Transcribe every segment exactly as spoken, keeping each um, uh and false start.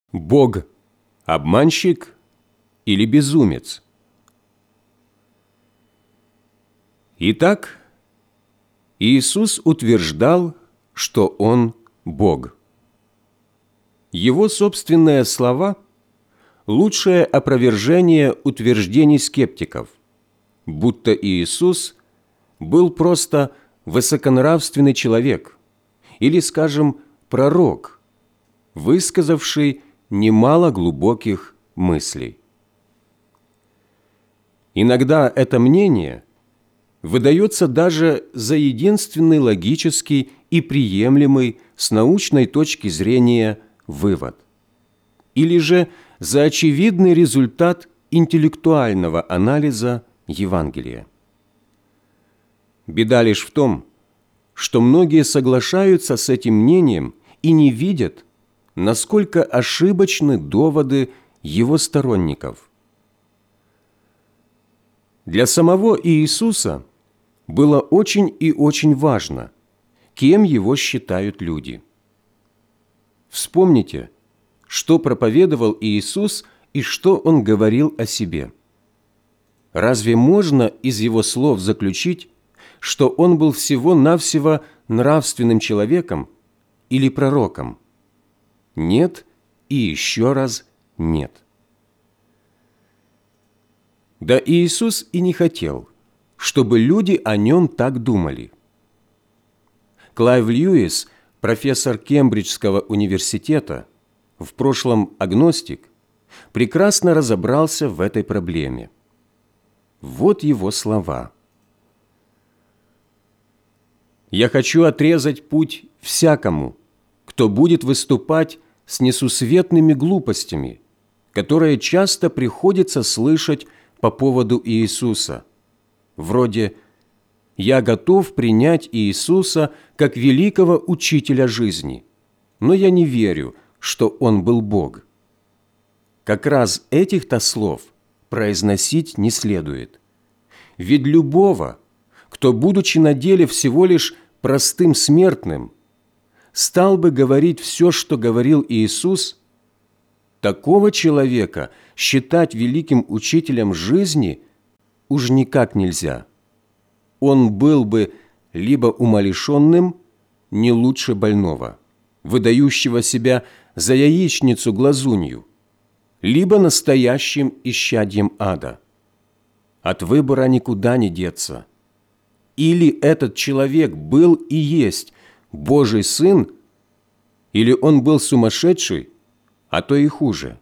Бог – обманщик или безумец? Итак, Иисус утверждал, что Он Бог. Его собственные слова – лучшее опровержение утверждений скептиков, будто Иисус был просто высоконравственный человек или, скажем, пророк, высказавший немало глубоких мыслей. Иногда это мнение выдается даже за единственный логический и приемлемый с научной точки зрения вывод, или же за очевидный результат интеллектуального анализа Евангелия. Беда лишь в том, что многие соглашаются с этим мнением и не видят, насколько ошибочны доводы его сторонников. Для самого Иисуса было очень и очень важно, кем его считают люди. Вспомните, что проповедовал Иисус и что Он говорил о себе. Разве можно из Его слов заключить, что Он был всего-навсего нравственным человеком или пророком? Нет и еще раз нет. Да Иисус и не хотел, чтобы люди о Нем так думали. Клайв Льюис, профессор Кембриджского университета, в прошлом агностик, прекрасно разобрался в этой проблеме. Вот его слова. «Я хочу отрезать путь всякому, кто будет выступать с несусветными глупостями, которые часто приходится слышать по поводу Иисуса, вроде «Я готов принять Иисуса как великого учителя жизни, но я не верю, что Он был Бог». Как раз этих-то слов произносить не следует. Ведь любого, кто, будучи на деле всего лишь простым смертным, стал бы говорить все, что говорил Иисус, такого человека считать великим учителем жизни уж никак нельзя. Он был бы либо умалишенным, не лучше больного, выдающего себя за яичницу-глазунью, либо настоящим исчадьем ада. От выбора никуда не деться. Или этот человек был и есть Божий Сын, или он был сумасшедший, а то и хуже.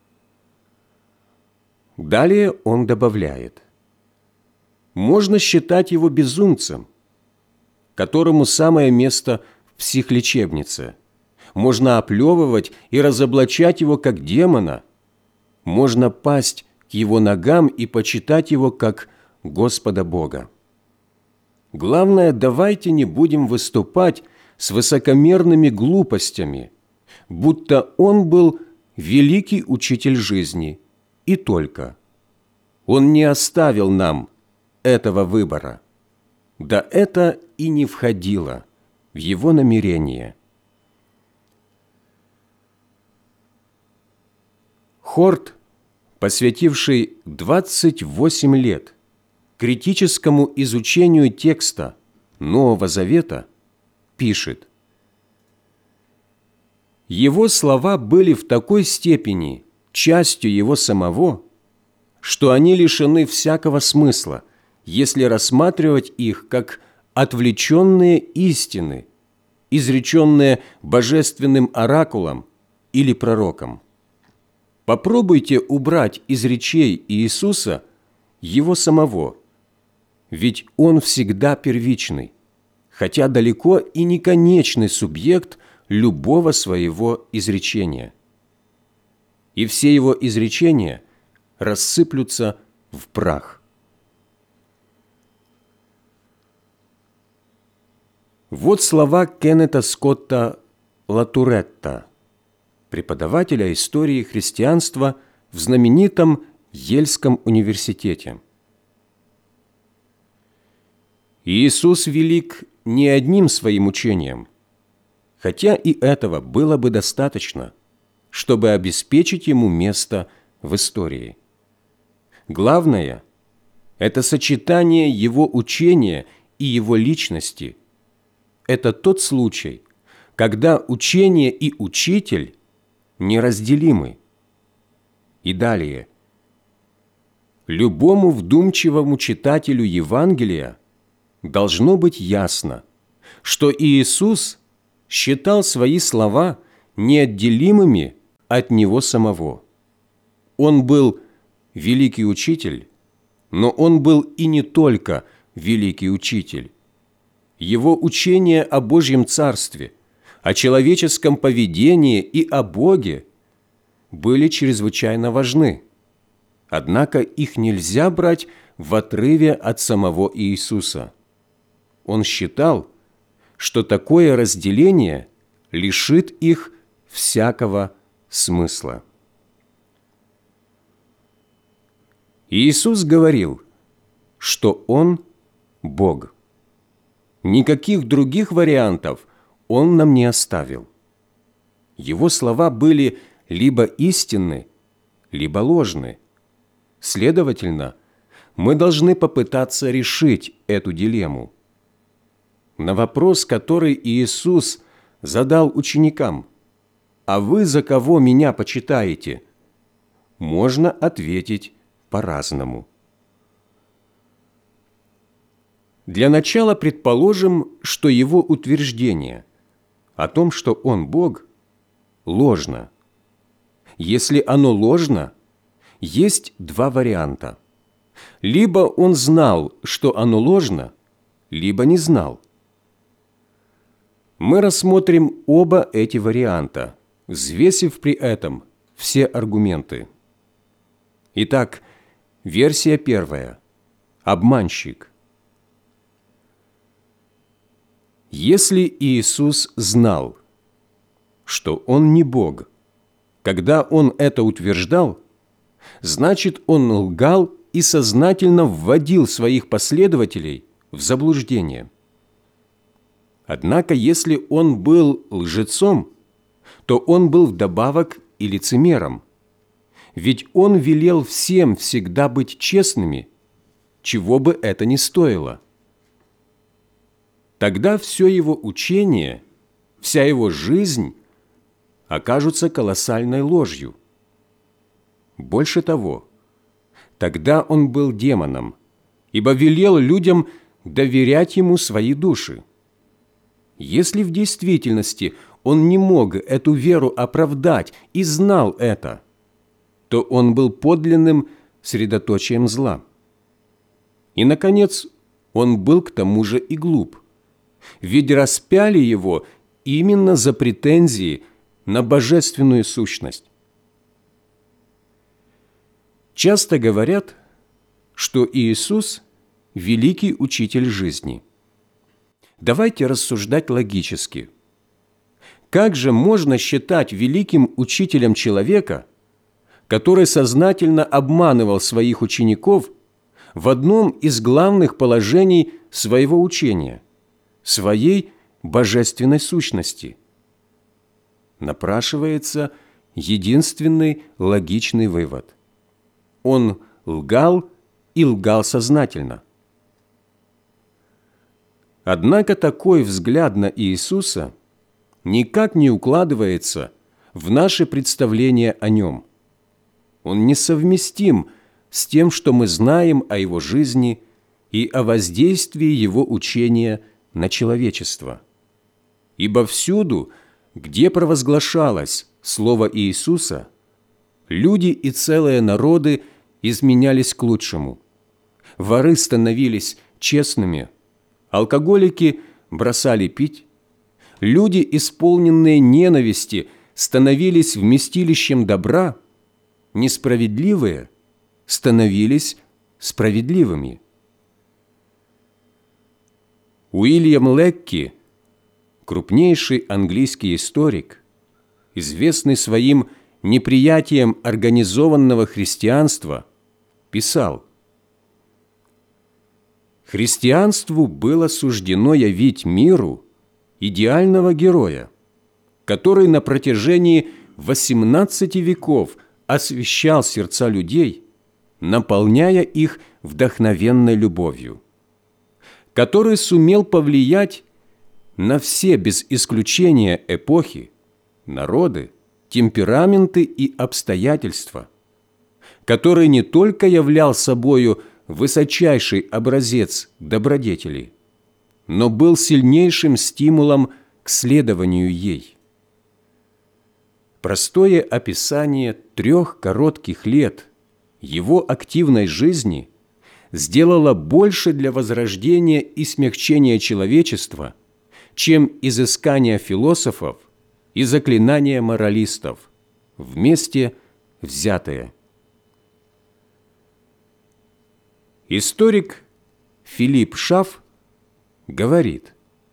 Далее он добавляет: можно считать его безумцем, которому самое место в психлечебнице. Можно оплевывать и разоблачать его как демона. Можно пасть к его ногам и почитать его как Господа Бога. Главное, давайте не будем выступать с высокомерными глупостями, будто он был великий учитель жизни, и только. Он не оставил нам этого выбора. Да это и не входило в его намерение. Хорт, посвятивший двадцать восемь лет критическому изучению текста Нового Завета, пишет: его слова были в такой степени частью его самого, что они лишены всякого смысла, если рассматривать их как отвлеченные истины, изреченные божественным оракулом или пророком. Попробуйте убрать из речей Иисуса Его самого, ведь Он всегда первичный, хотя далеко и не конечный субъект любого своего изречения. И все Его изречения рассыплются в прах. Вот слова Кеннета Скотта Латуретта, преподавателя истории христианства в знаменитом Ельском университете. Иисус велик не одним своим учением, хотя и этого было бы достаточно, чтобы обеспечить ему место в истории. Главное – это сочетание его учения и его личности. Это тот случай, когда учение и учитель неразделимы. И далее. Любому вдумчивому читателю Евангелия должно быть ясно, что Иисус считал свои слова неотделимыми от Него самого. Он был великий учитель, но Он был и не только великий учитель. Его учения о Божьем Царстве, о человеческом поведении и о Боге были чрезвычайно важны. Однако их нельзя брать в отрыве от самого Иисуса. Он считал, что такое разделение лишит их всякого смысла. Иисус говорил, что Он – Бог. Никаких других вариантов Он нам не оставил. Его слова были либо истинны, либо ложны. Следовательно, мы должны попытаться решить эту дилемму. На вопрос, который Иисус задал ученикам: «А вы за кого меня почитаете?», можно ответить по-разному. Для начала предположим, что его утверждение о том, что Он Бог, ложно. Если оно ложно, есть два варианта. Либо он знал, что оно ложно, либо не знал. Мы рассмотрим оба эти варианта, взвесив при этом все аргументы. Итак, версия первая. Обманщик. Если Иисус знал, что Он не Бог, когда Он это утверждал, значит, Он лгал и сознательно вводил своих последователей в заблуждение. Однако, если Он был лжецом, то Он был вдобавок и лицемером. Ведь Он велел всем всегда быть честными, чего бы это ни стоило. Тогда все Его учение, вся Его жизнь окажутся колоссальной ложью. Больше того, тогда Он был демоном, ибо велел людям доверять Ему свои души. Если в действительности Он не мог эту веру оправдать и знал это, то Он был подлинным средоточием зла. И, наконец, Он был к тому же и глуп, ведь распяли Его именно за претензии на божественную сущность. Часто говорят, что Иисус – великий учитель жизни. Давайте рассуждать логически. Как же можно считать великим учителем человека, который сознательно обманывал своих учеников в одном из главных положений своего учения – своей божественной сущности? Напрашивается единственный логичный вывод. Он лгал и лгал сознательно. Однако такой взгляд на Иисуса никак не укладывается в наше представление о Нем. Он несовместим с тем, что мы знаем о Его жизни и о воздействии Его учения на человечество. Ибо всюду, где провозглашалось Слово Иисуса, люди и целые народы изменялись к лучшему. Воры становились честными, алкоголики бросали пить, люди, исполненные ненависти, становились вместилищем добра, несправедливые становились справедливыми. Уильям Лекки, крупнейший английский историк, известный своим неприятием организованного христианства, писал: «Христианству было суждено явить миру идеального героя, который на протяжении восемнадцати веков освещал сердца людей, наполняя их вдохновенной любовью, который сумел повлиять на все без исключения эпохи, народы, темпераменты и обстоятельства, который не только являл собою высочайший образец добродетели, но был сильнейшим стимулом к следованию ей. Простое описание трех коротких лет его активной жизни сделало больше для возрождения и смягчения человечества, чем изыскания философов и заклинания моралистов, вместе взятые. Историк Филипп Шаф говорит: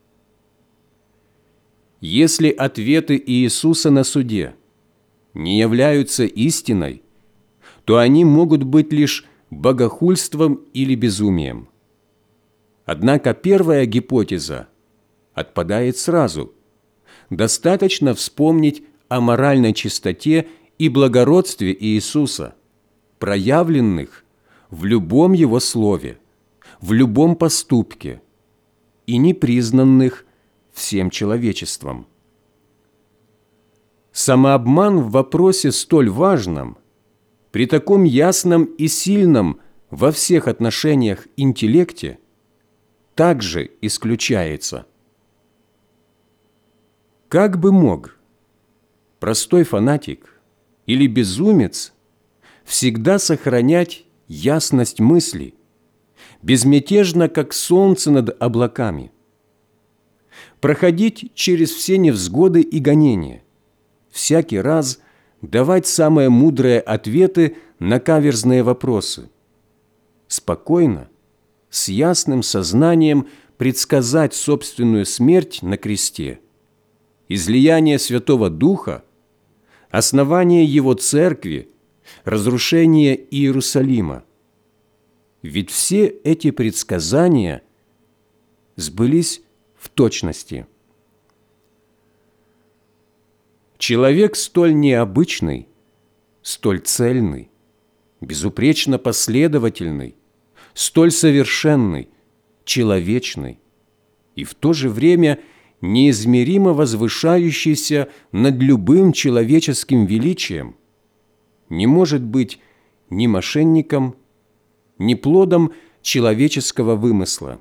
«Если ответы Иисуса на суде не являются истиной, то они могут быть лишь богохульством или безумием. Однако первая гипотеза отпадает сразу. Достаточно вспомнить о моральной чистоте и благородстве Иисуса, проявленных в любом Его слове, в любом поступке и непризнанных всем человечеством. Самообман в вопросе столь важном, при таком ясном и сильном во всех отношениях интеллекте, также исключается. Как бы мог простой фанатик или безумец всегда сохранять ясность мысли, безмятежно, как солнце над облаками, проходить через все невзгоды и гонения, всякий раз давать самые мудрые ответы на каверзные вопросы, спокойно, с ясным сознанием предсказать собственную смерть на кресте, излияние Святого Духа, основание Его Церкви, разрушение Иерусалима. Ведь все эти предсказания сбылись в точности. Человек столь необычный, столь цельный, безупречно последовательный, столь совершенный, человечный и в то же время неизмеримо возвышающийся над любым человеческим величием, не может быть ни мошенником, ни плодом человеческого вымысла.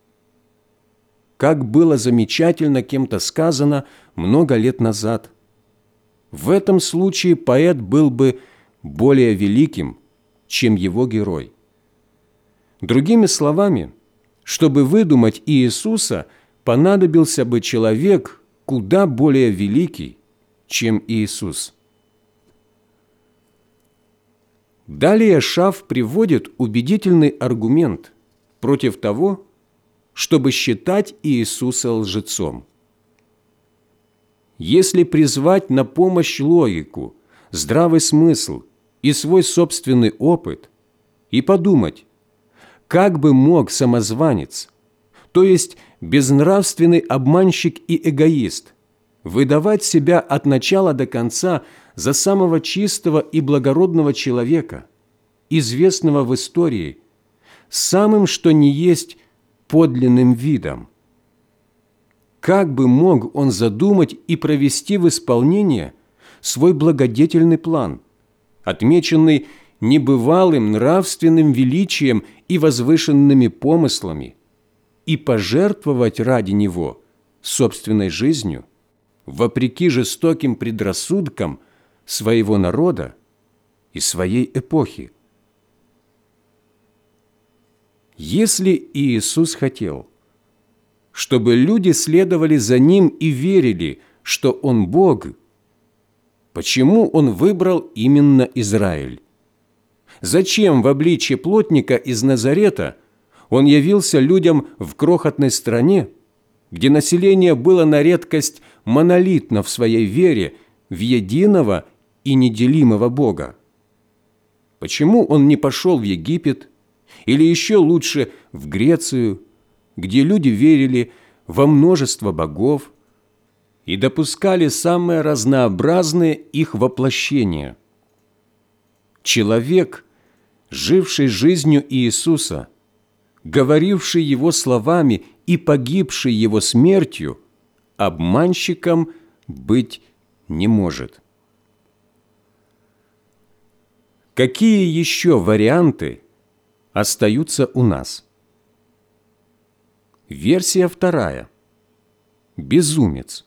Как было замечательно кем-то сказано много лет назад, в этом случае поэт был бы более великим, чем его герой. Другими словами, чтобы выдумать Иисуса, понадобился бы человек куда более великий, чем Иисус. Далее Шаф приводит убедительный аргумент против того, чтобы считать Иисуса лжецом. Если призвать на помощь логику, здравый смысл и свой собственный опыт и подумать, как бы мог самозванец, то есть безнравственный обманщик и эгоист, выдавать себя от начала до конца за самого чистого и благородного человека, известного в истории, самым что ни есть подлинным видом. Как бы мог он задумать и провести в исполнение свой благодетельный план, отмеченный небывалым нравственным величием и возвышенными помыслами, и пожертвовать ради него собственной жизнью, вопреки жестоким предрассудкам своего народа и своей эпохи? Если Иисус хотел, чтобы люди следовали за Ним и верили, что Он Бог, почему Он выбрал именно Израиль? Зачем в обличье плотника из Назарета Он явился людям в крохотной стране, где население было на редкость монолитно в своей вере в единого и неделимого Бога? Почему Он не пошел в Египет или еще лучше в Грецию, где люди верили во множество богов, и допускали самые разнообразные их воплощения. Человек, живший жизнью Иисуса, говоривший Его словами и погибший Его смертью, обманщиком быть не может. Какие еще варианты остаются у нас? Версия вторая. Безумец.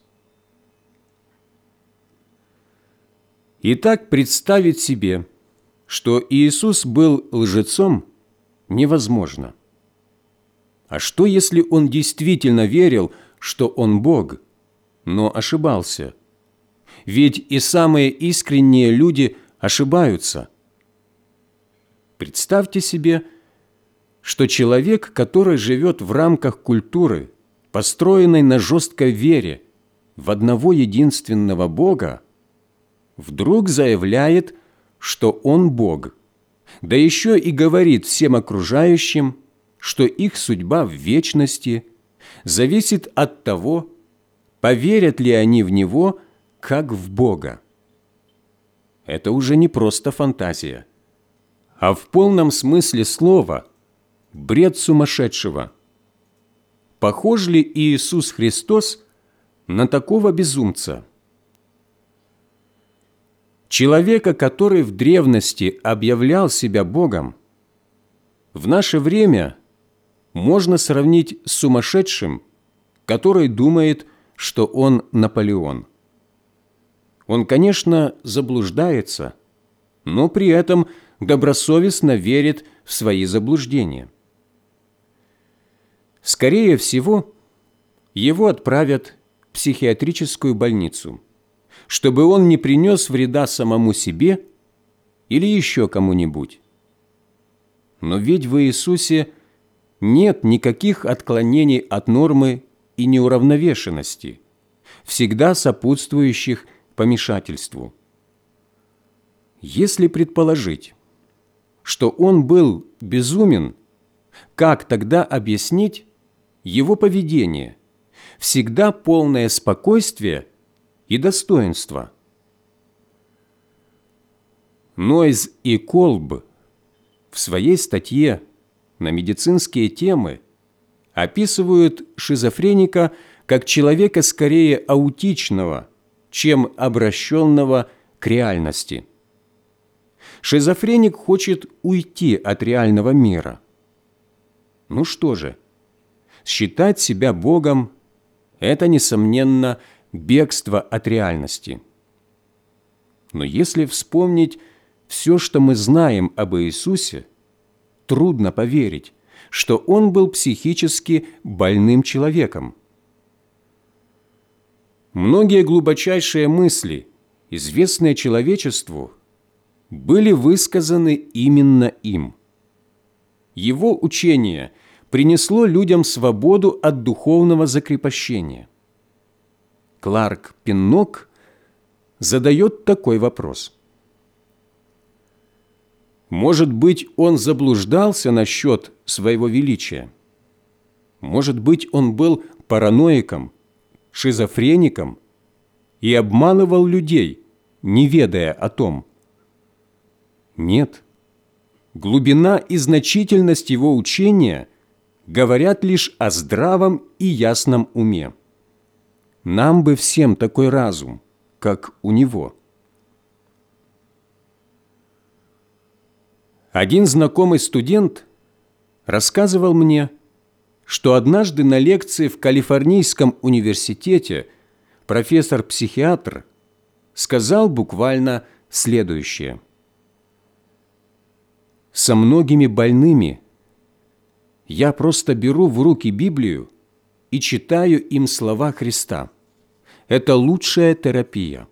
Итак, представить себе, что Иисус был лжецом, невозможно. А что, если Он действительно верил, что Он Бог, но ошибался? Ведь и самые искренние люди ошибаются. Представьте себе, что человек, который живет в рамках культуры, построенной на жесткой вере в одного единственного Бога, вдруг заявляет, что он Бог, да еще и говорит всем окружающим, что их судьба в вечности зависит от того, поверят ли они в Него, как в Бога. Это уже не просто фантазия, а в полном смысле слова бред сумасшедшего. Похож ли Иисус Христос на такого безумца? Человека, который в древности объявлял себя Богом, в наше время можно сравнить с сумасшедшим, который думает, что он Наполеон. Он, конечно, заблуждается, но при этом добросовестно верит в свои заблуждения. Скорее всего, его отправят в психиатрическую больницу, чтобы он не принес вреда самому себе или еще кому-нибудь. Но ведь в Иисусе нет никаких отклонений от нормы и неуравновешенности, всегда сопутствующих помешательству. Если предположить, что он был безумен, как тогда объяснить его поведение, всегда полное спокойствие и достоинство? Нойз и Колб в своей статье на медицинские темы описывают шизофреника как человека скорее аутичного, чем обращенного к реальности. Шизофреник хочет уйти от реального мира. Ну что же, считать себя Богом – это, несомненно, бегство от реальности. Но если вспомнить все, что мы знаем об Иисусе, трудно поверить, что Он был психически больным человеком. Многие глубочайшие мысли, известные человечеству, были высказаны именно им. Его учение принесло людям свободу от духовного закрепощения. Кларк Пиннок задает такой вопрос. Может быть, он заблуждался насчет своего величия? Может быть, он был параноиком, шизофреником и обманывал людей, не ведая о том? Нет. Глубина и значительность его учения говорят лишь о здравом и ясном уме. Нам бы всем такой разум, как у него. Один знакомый студент рассказывал мне, что однажды на лекции в Калифорнийском университете профессор-психиатр сказал буквально следующее. «Со многими больными я просто беру в руки Библию и читаю им слова Христа. Это лучшая терапия».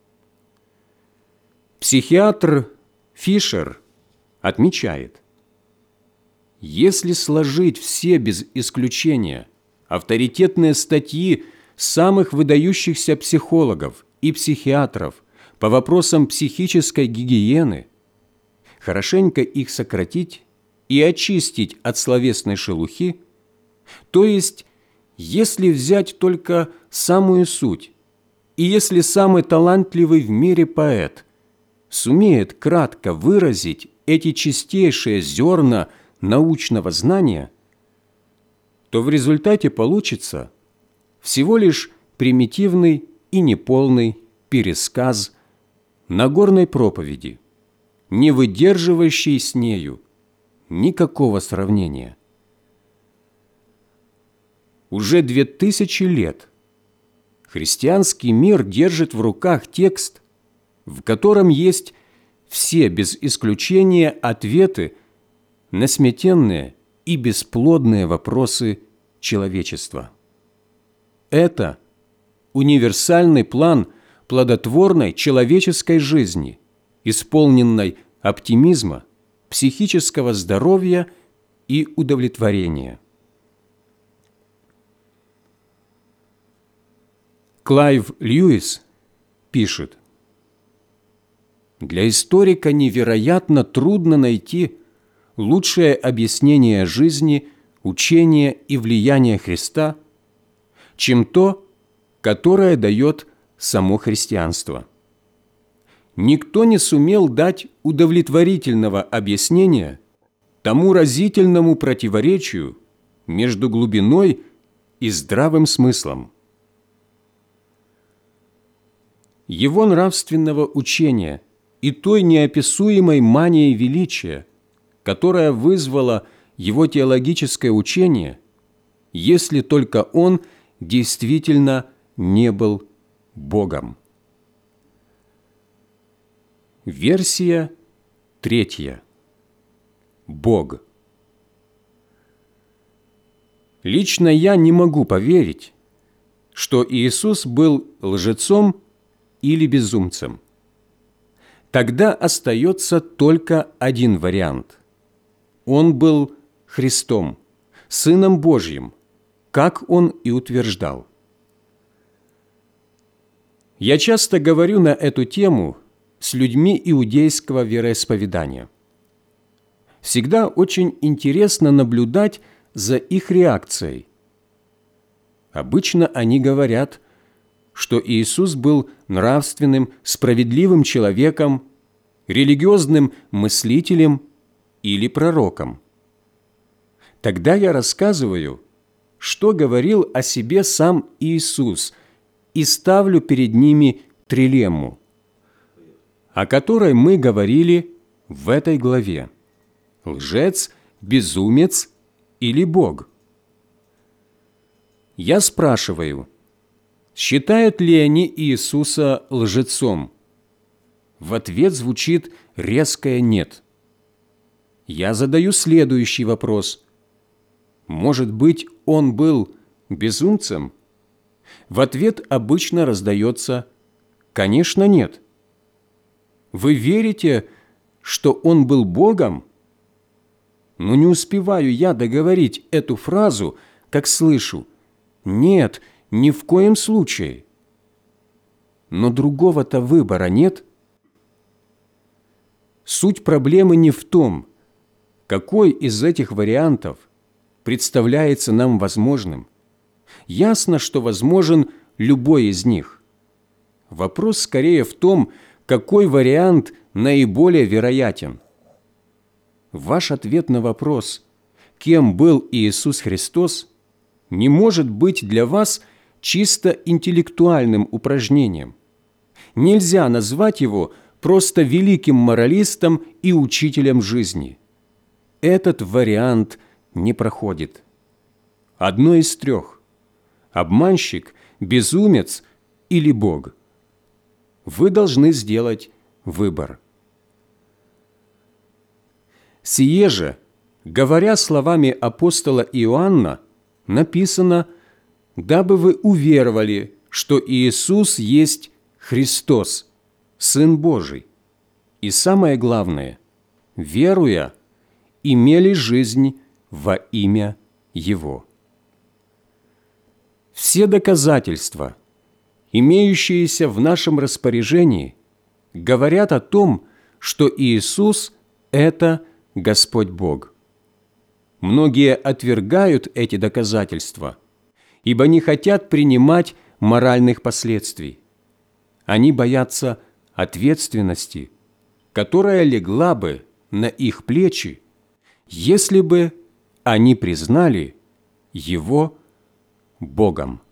Психиатр Фишер отмечает, если сложить все без исключения авторитетные статьи самых выдающихся психологов и психиатров по вопросам психической гигиены, хорошенько их сократить и очистить от словесной шелухи, то есть, если взять только самую суть И если самый талантливый в мире поэт сумеет кратко выразить эти чистейшие зерна научного знания, то в результате получится всего лишь примитивный и неполный пересказ Нагорной проповеди, не выдерживающий с нею никакого сравнения. Уже две тысячи лет христианский мир держит в руках текст, в котором есть все без исключения ответы на сметенные и бесплодные вопросы человечества. Это универсальный план плодотворной человеческой жизни, исполненной оптимизма, психического здоровья и удовлетворения. Клайв Льюис пишет: «Для историка невероятно трудно найти лучшее объяснение жизни, учения и влияния Христа, чем то, которое дает само христианство. Никто не сумел дать удовлетворительного объяснения тому разительному противоречию между глубиной и здравым смыслом. Его нравственного учения и той неописуемой манией величия, которая вызвала его теологическое учение, если только он действительно не был Богом». Версия третья. Бог. Лично я не могу поверить, что Иисус был лжецом или безумцем. Тогда остается только один вариант. Он был Христом, Сыном Божьим, как Он и утверждал. Я часто говорю на эту тему с людьми иудейского вероисповедания. Всегда очень интересно наблюдать за их реакцией. Обычно они говорят, что Иисус был нравственным, справедливым человеком, религиозным мыслителем или пророком. Тогда я рассказываю, что говорил о себе сам Иисус, и ставлю перед ними трилемму, о которой мы говорили в этой главе: лжец, безумец или Бог. Я спрашиваю, считают ли они Иисуса лжецом? В ответ звучит резкое «нет». Я задаю следующий вопрос. Может быть, он был безумцем? В ответ обычно раздается «конечно, нет». Вы верите, что он был Богом? Но не успеваю я договорить эту фразу, как слышу «нет, ни в коем случае». Но другого-то выбора нет. Суть проблемы не в том, какой из этих вариантов представляется нам возможным. Ясно, что возможен любой из них. Вопрос скорее в том, какой вариант наиболее вероятен. Ваш ответ на вопрос, кем был Иисус Христос, не может быть для вас чисто интеллектуальным упражнением. Нельзя назвать его просто великим моралистом и учителем жизни. Этот вариант не проходит. Одно из трех: обманщик, безумец или Бог. Вы должны сделать выбор. Сие же, говоря словами апостола Иоанна, написано, дабы вы уверовали, что Иисус есть Христос, Сын Божий, и самое главное, веруя, имели жизнь во имя Его. Все доказательства, имеющиеся в нашем распоряжении, говорят о том, что Иисус – это Господь Бог. Многие отвергают эти доказательства, ибо не хотят принимать моральных последствий. Они боятся ответственности, которая легла бы на их плечи, если бы они признали Его Богом.